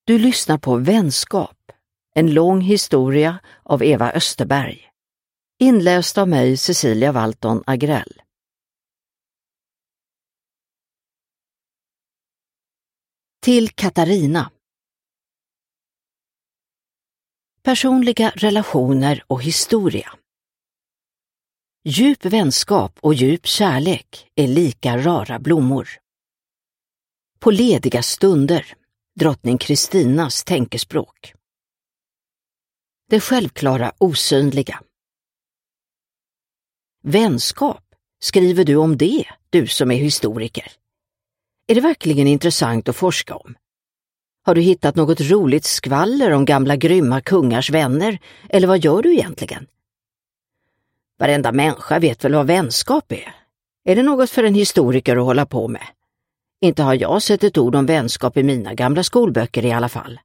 Du lyssnar på Vänskap, en lång historia av Eva Österberg. Inläst av mig, Cecilia Walton Agrell. Till Katarina. Personliga relationer och historia. Djup vänskap och djup kärlek är lika rara blommor. På lediga stunder, drottning Kristinas tänkespråk. Det självklara osynliga. Vänskap, skriver du om det, du som är historiker? Är det verkligen intressant att forska om? Har du hittat något roligt skvaller om gamla grymma kungars vänner, eller vad gör du egentligen? Varenda människa vet väl vad vänskap är? Är det något för en historiker att hålla på med? Inte har jag sett ett ord om vänskap i mina gamla skolböcker i alla fall.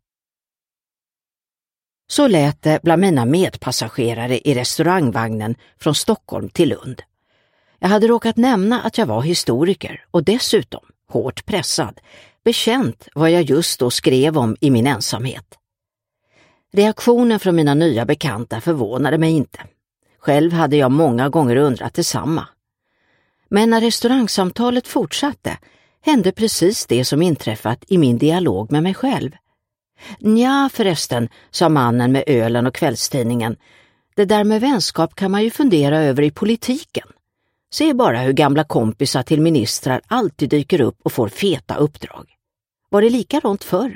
Så lät det bland mina medpassagerare i restaurangvagnen från Stockholm till Lund. Jag hade råkat nämna att jag var historiker och dessutom, hårt pressad, bekänt vad jag just då skrev om i min ensamhet. Reaktionen från mina nya bekanta förvånade mig inte. Själv hade jag många gånger undrat detsamma. Men när restaurangsamtalet fortsatte hände precis det som inträffat i min dialog med mig själv. Nja förresten, sa mannen med ölen och kvällstidningen. Det där med vänskap kan man ju fundera över i politiken. Se bara hur gamla kompisar till ministrar alltid dyker upp och får feta uppdrag. Var det likadant förr?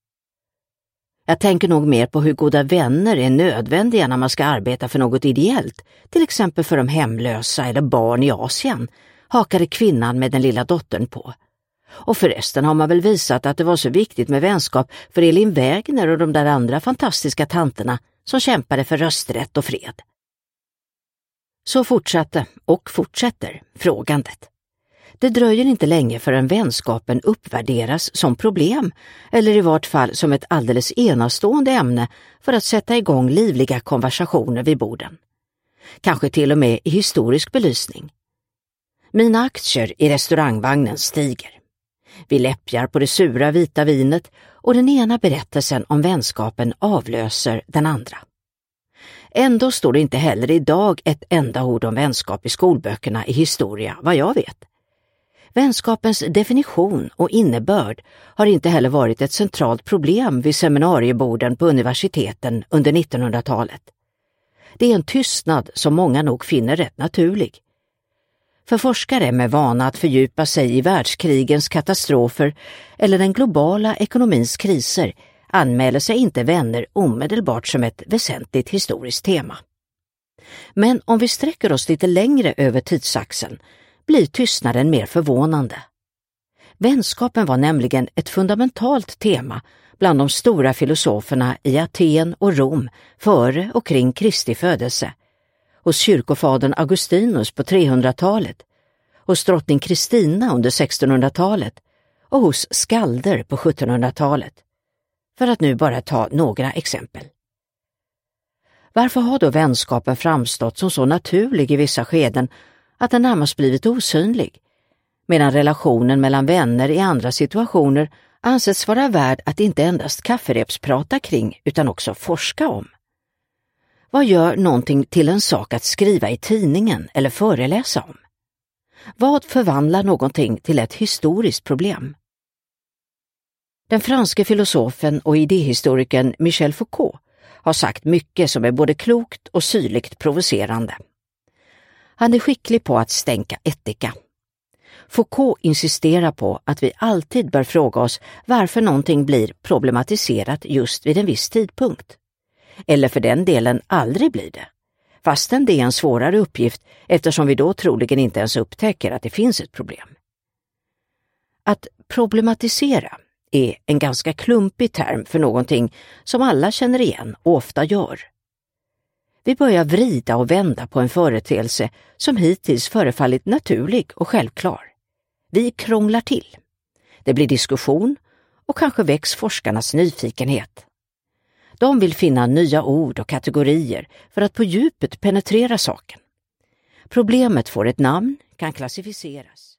Jag tänker nog mer på hur goda vänner är nödvändiga när man ska arbeta för något ideellt, till exempel för de hemlösa eller barn i Asien, hakade kvinnan med den lilla dottern på. Och förresten har man väl visat att det var så viktigt med vänskap för Elin Wägner och de där andra fantastiska tanterna som kämpade för rösträtt och fred. Så fortsatte och fortsätter frågandet. Det dröjer inte länge förrän vänskapen uppvärderas som problem, eller i vart fall som ett alldeles enastående ämne för att sätta igång livliga konversationer vid borden. Kanske till och med i historisk belysning. Mina aktier i restaurangvagnen stiger. Vi läppjar på det sura vita vinet och den ena berättelsen om vänskapen avlöser den andra. Ändå står det inte heller idag ett enda ord om vänskap i skolböckerna i historia, vad jag vet. Vänskapens definition och innebörd har inte heller varit ett centralt problem vid seminarieborden på universiteten under 1900-talet. Det är en tystnad som många nog finner rätt naturlig. För forskare med vana att fördjupa sig i världskrigens katastrofer eller den globala ekonomins kriser anmäler sig inte vänner omedelbart som ett väsentligt historiskt tema. Men om vi sträcker oss lite längre över tidsaxeln blir tystnaden mer förvånande. Vänskapen var nämligen ett fundamentalt tema bland de stora filosoferna i Aten och Rom före och kring Kristi födelse, hos kyrkofadern Augustinus på 300-talet, hos drottning Kristina under 1600-talet och hos skalder på 1700-talet, för att nu bara ta några exempel. Varför har då vänskapen framstått som så naturlig i vissa skeden att den närmast blivit osynlig, medan relationen mellan vänner i andra situationer anses vara värd att inte endast kafferepsprata kring utan också forska om? Vad gör någonting till en sak att skriva i tidningen eller föreläsa om? Vad förvandlar någonting till ett historiskt problem? Den franske filosofen och idéhistorikern Michel Foucault har sagt mycket som är både klokt och syrligt provocerande. Han är skicklig på att stänka etika. Foucault insisterar på att vi alltid bör fråga oss varför någonting blir problematiserat just vid en viss tidpunkt. Eller för den delen aldrig blir det. Fastän det är en svårare uppgift eftersom vi då troligen inte ens upptäcker att det finns ett problem. Att problematisera är en ganska klumpig term för någonting som alla känner igen och ofta gör. Vi börjar vrida och vända på en företeelse som hittills förefallit naturlig och självklar. Vi krånglar till. Det blir diskussion och kanske väcks forskarnas nyfikenhet. De vill finna nya ord och kategorier för att på djupet penetrera saken. Problemet får ett namn, kan klassificeras.